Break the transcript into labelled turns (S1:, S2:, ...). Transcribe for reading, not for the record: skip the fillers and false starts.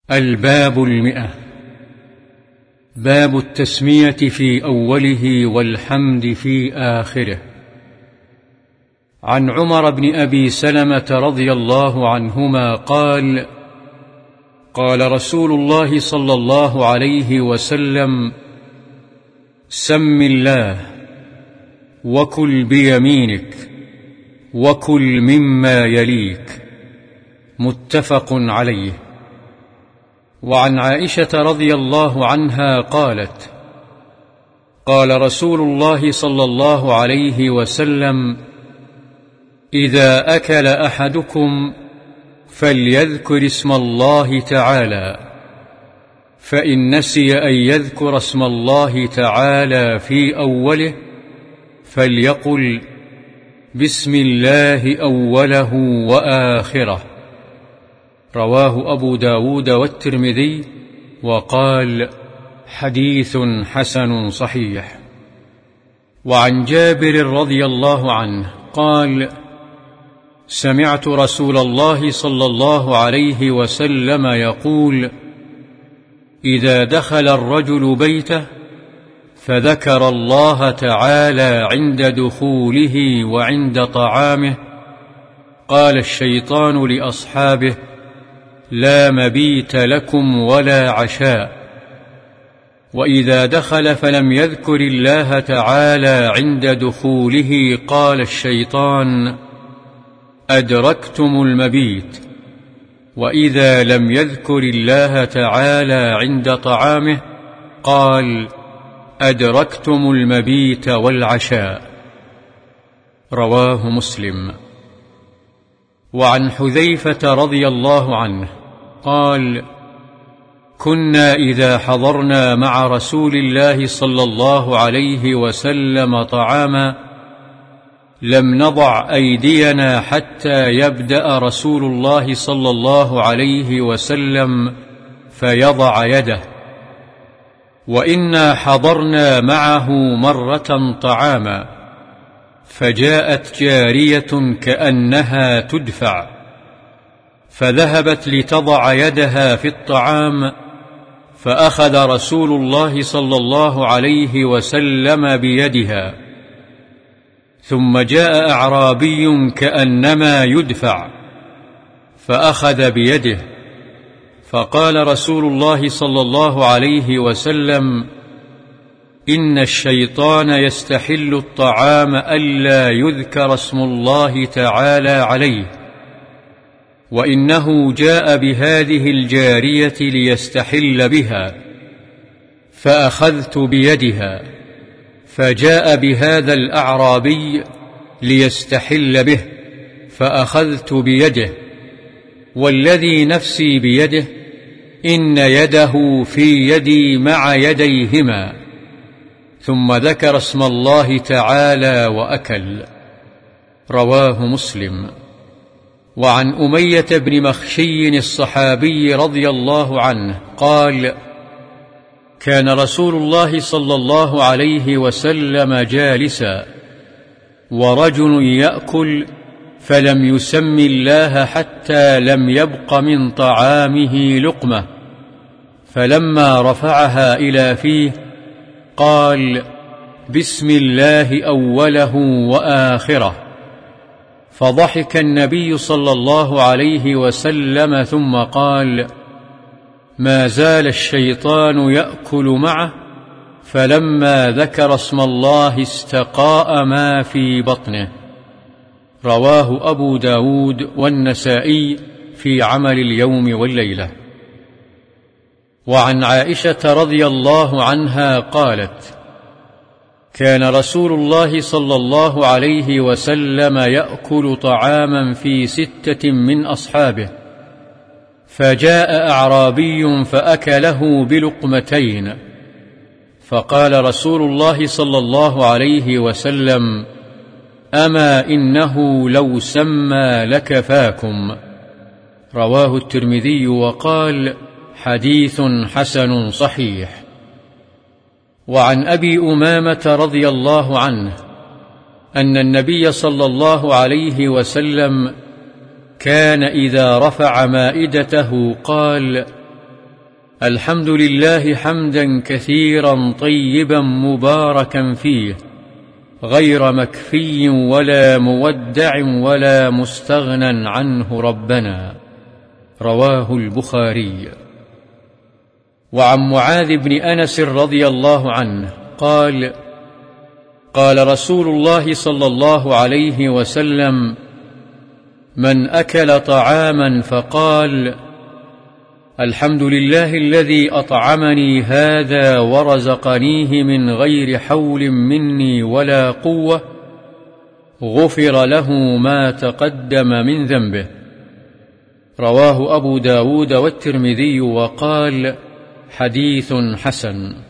S1: الباب 100. باب التسمية في أوله والحمد في آخره. عن عمر بن أبي سلمة رضي الله عنهما قال: قال رسول الله صلى الله عليه وسلم: سم الله وكل بيمينك وكل مما يليك. متفق عليه. وعن عائشة رضي الله عنها قالت: قال رسول الله صلى الله عليه وسلم: إذا أكل أحدكم فليذكر اسم الله تعالى، فإن نسي أن يذكر اسم الله تعالى في أوله فليقل: بسم الله أوله وآخره. رواه أبو داود والترمذي وقال: حديث حسن صحيح. وعن جابر رضي الله عنه قال: سمعت رسول الله صلى الله عليه وسلم يقول: إذا دخل الرجل بيته فذكر الله تعالى عند دخوله وعند طعامه، قال الشيطان لأصحابه: لا مبيت لكم ولا عشاء. وإذا دخل فلم يذكر الله تعالى عند دخوله قال الشيطان: أدركتم المبيت. وإذا لم يذكر الله تعالى عند طعامه قال: أدركتم المبيت والعشاء. رواه مسلم. وعن حذيفة رضي الله عنه قال: كنا إذا حضرنا مع رسول الله صلى الله عليه وسلم طعاما لم نضع أيدينا حتى يبدأ رسول الله صلى الله عليه وسلم فيضع يده. وإنا حضرنا معه مرة طعاما فجاءت جارية كأنها تدفع، فذهبت لتضع يدها في الطعام، فأخذ رسول الله صلى الله عليه وسلم بيدها، ثم جاء أعرابي كأنما يدفع فأخذ بيده، فقال رسول الله صلى الله عليه وسلم: إن الشيطان يستحل الطعام ألا يذكر اسم الله تعالى عليه، وإنه جاء بهذه الجارية ليستحل بها، فأخذت بيدها، فجاء بهذا الأعرابي ليستحل به، فأخذت بيده، والذي نفسي بيده إن يده في يدي مع يديهما، ثم ذكر اسم الله تعالى وأكل. رواه مسلم. وعن أمية بن مخشي الصحابي رضي الله عنه قال: كان رسول الله صلى الله عليه وسلم جالسا ورجل يأكل فلم يسم الله حتى لم يبق من طعامه لقمة، فلما رفعها إلى فيه قال: بسم الله أوله وآخره. فضحك النبي صلى الله عليه وسلم ثم قال: ما زال الشيطان يأكل معه، فلما ذكر اسم الله استقاء ما في بطنه. رواه أبو داود والنسائي في عمل اليوم والليلة. وعن عائشة رضي الله عنها قالت: كان رسول الله صلى الله عليه وسلم يأكل طعاما في 6 من أصحابه، فجاء أعرابي فأكله بلقمتين، فقال رسول الله صلى الله عليه وسلم: أما إنه لو سمى لكفاكم. رواه الترمذي وقال: حديث حسن صحيح. وعن أبي أمامة رضي الله عنه أن النبي صلى الله عليه وسلم كان إذا رفع مائدته قال: الحمد لله حمدا كثيرا طيبا مباركا فيه غير مكفي ولا مودع ولا مستغنى عنه ربنا. رواه البخاري. وعن معاذ بن أنس رضي الله عنه قال: قال رسول الله صلى الله عليه وسلم: من أكل طعاما فقال: الحمد لله الذي أطعمني هذا ورزقنيه من غير حول مني ولا قوة، غفر له ما تقدم من ذنبه. رواه أبو داود والترمذي وقال: حديث حسن.